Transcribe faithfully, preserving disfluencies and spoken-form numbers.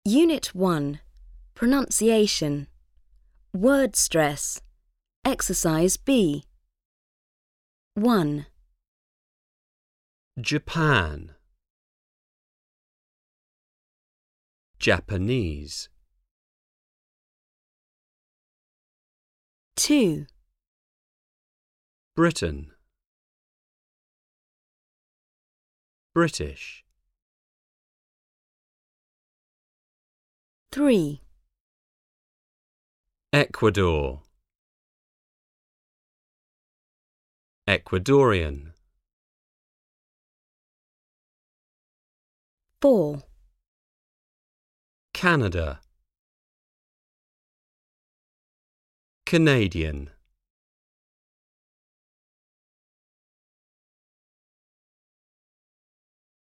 Unit one. Pronunciation. Word stress. Exercise B. one. Japan, Japanese. two. Britain, British. three. Ecuador, Ecuadorian. four. Canada, Canadian.